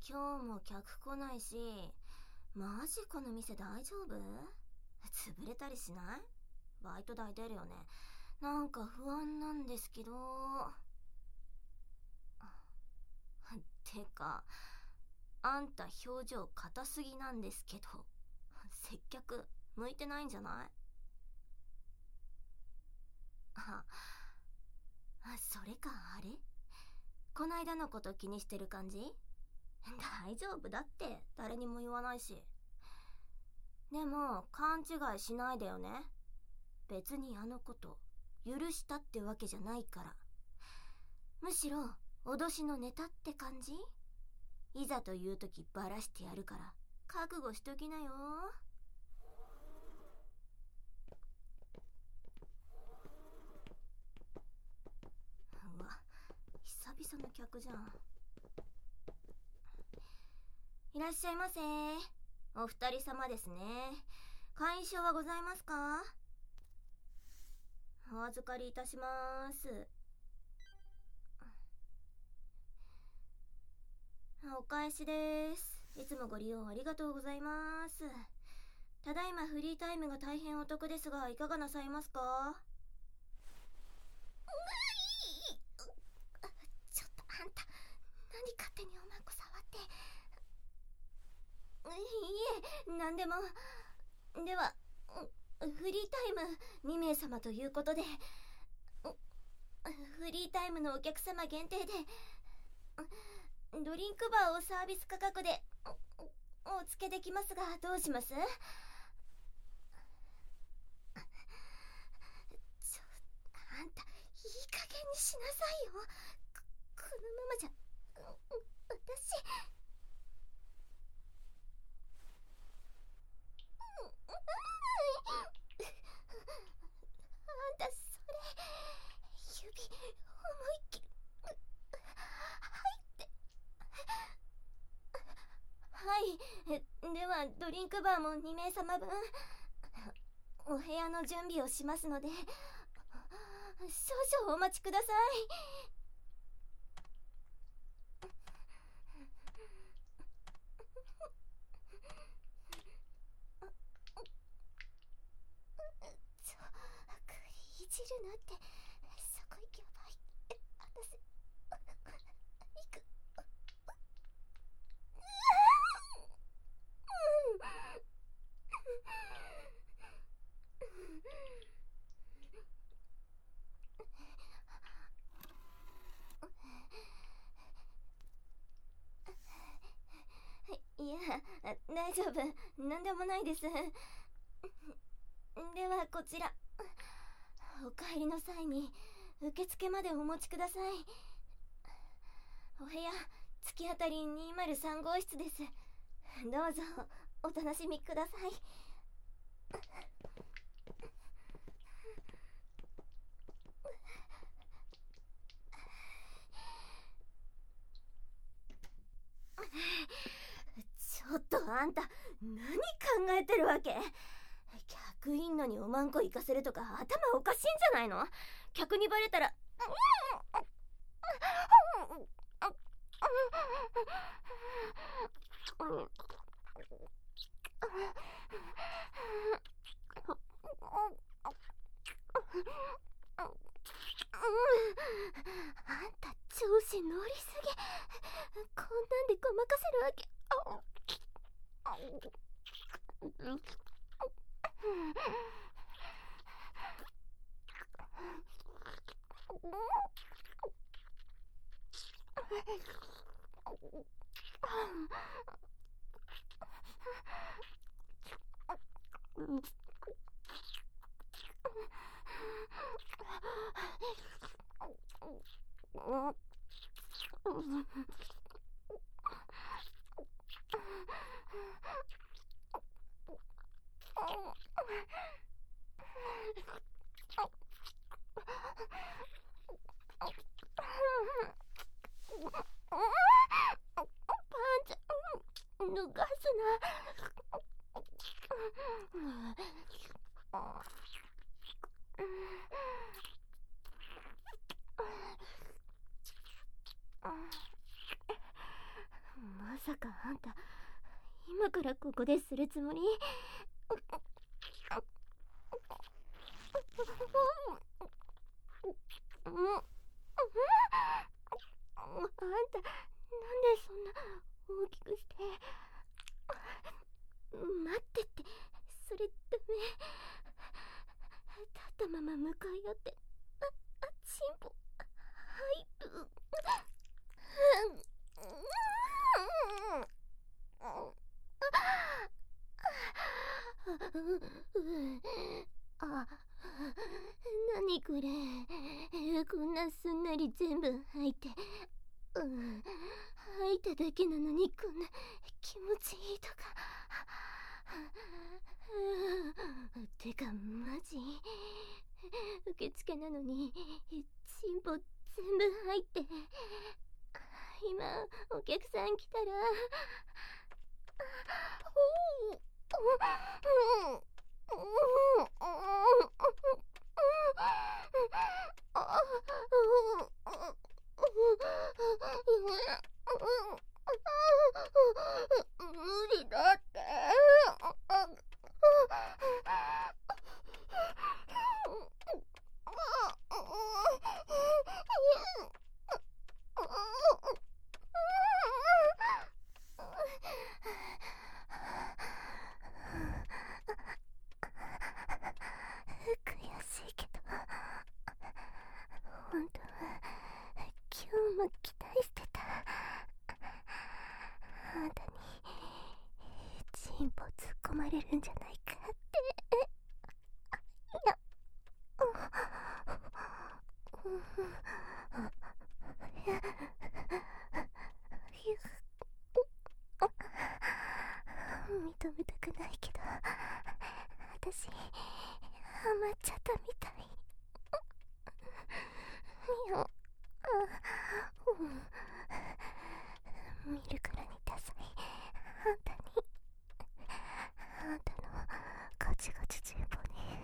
今日も客来ないし、マジこの店大丈夫？潰れたりしない？バイト代出るよね。なんか不安なんですけど。てか、あんた表情硬すぎなんですけど、接客向いてないんじゃない？それかあれ？こないだのこと気にしてる感じ？大丈夫だって誰にも言わないし。でも勘違いしないでよね。別にあのこと許したってわけじゃないから。むしろ脅しのネタって感じ？いざという時バラしてやるから覚悟しときなよ。うわ、久々の客じゃん。いらっしゃいませ。お二人様ですね。会員証はございますか？お預かりいたします。お返しです。いつもご利用ありがとうございます。ただいまフリータイムが大変お得ですが、いかがなさいますか？ちょっとあんた、何勝手におまんこ触って。いえ、なんでも。では、フリータイム2名様ということで、フリータイムのお客様限定で、ドリンクバーをサービス価格でお付けできますが、どうします？あんた、いい加減にしなさいよ。このままじゃ、私。あんた、それ、指、思いっきり、入って。はい、では、ドリンクバーも2名様分、お部屋の準備をしますので、少々お待ちください。栗いじるなって、そこ行けばいい。私、行く。いや、大丈夫。なんでもないです。では、こちら。お帰りの際に、受付までお持ちください。お部屋、突き当たり203号室です。どうぞ、お楽しみください。ちょっとあんた、何考えてるわけ？客いんのにおまんこ行かせるとか頭おかしいんじゃないの？客にバレたら。あんた調子乗りすぎ。こんなんでごまかせるわけ。パンちゃん、脱がすな。まささかあんた今からここでするつもり？あんたなんでそんな大きくして。待ってって、それダメ。立ったまま向かい合って、チンポ入る。何これ、こんなすんなり全部入って、吐いただけなのにこんな気持ちいいとか。てかマジ受付なのにチンポ全部入って、今お客さん来たら無理だって。悔しいけど、本当は今日も期待してた。あんたにチンポ突っ込まれるんじゃないかって。いや、認めたくないけど、私ハマっちゃったみたい。いや、見るからにダサいあんたに、あんたのガチガチチンポに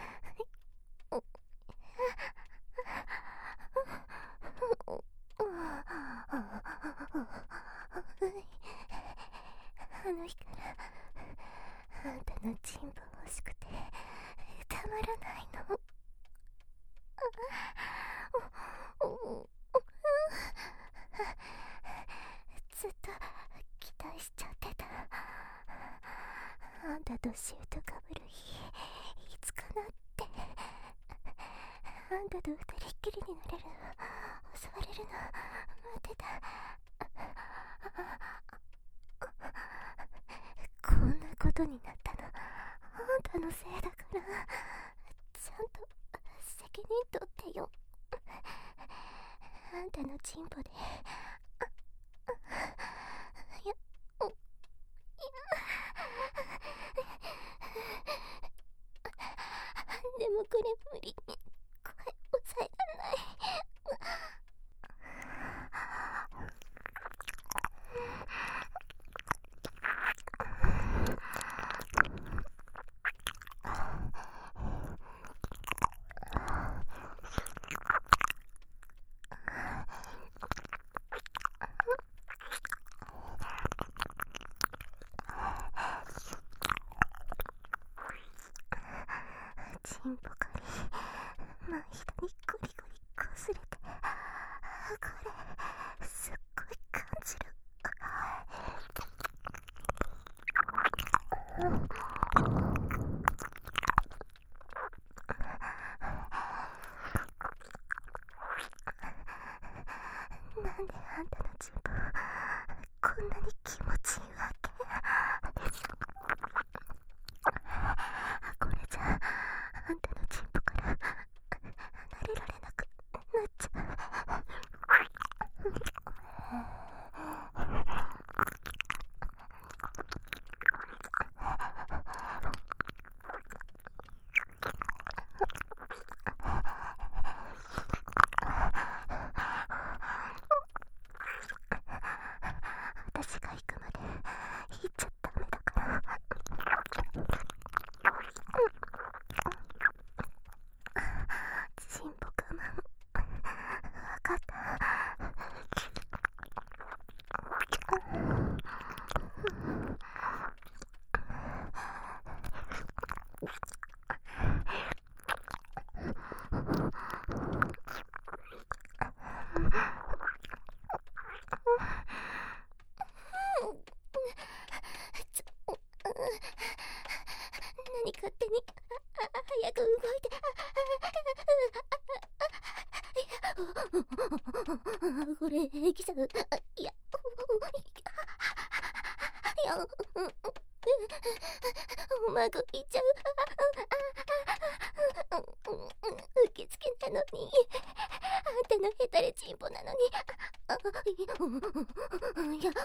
あの日からあんたのチンポ欲しくてたまらないの。ずっと期待しちゃってた。あんたとシュートかぶる日いつかなって。あんたと二人っきりになれるの、襲われるの待ってた。こんなことになったのあんたのせいだから、ちゃんと責任取ってよ。あんたのチンポででもこれ無理、声抑えられない。チンポかり真下にゴリゴリこすれて、これすっごい感じる。なんであんたのチンポこんなに気持ちいいわけ？これじゃあんたのチンポから離れられなくなっちゃう。 何勝手に早く動いて。これ平気じゃん。いやうまくいっちゃう。受付なのに、あんたのヘタレチンポなのに。いや、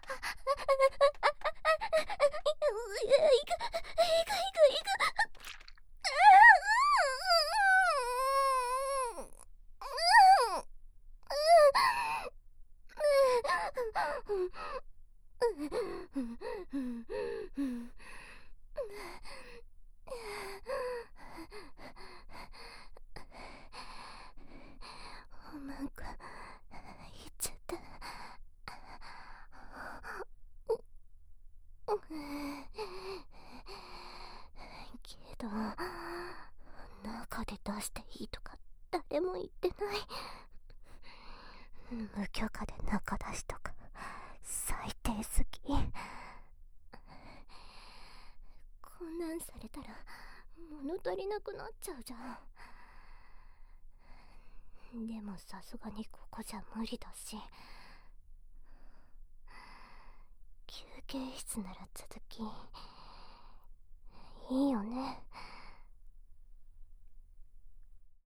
うまくいっちゃった。けど中で出していいとか誰も言ってない。無許可で中出しとか最低すぎ。こんなんされたら物足りなくなっちゃうじゃん。でもさすがにここじゃ無理だし、休憩室なら続きいいよね。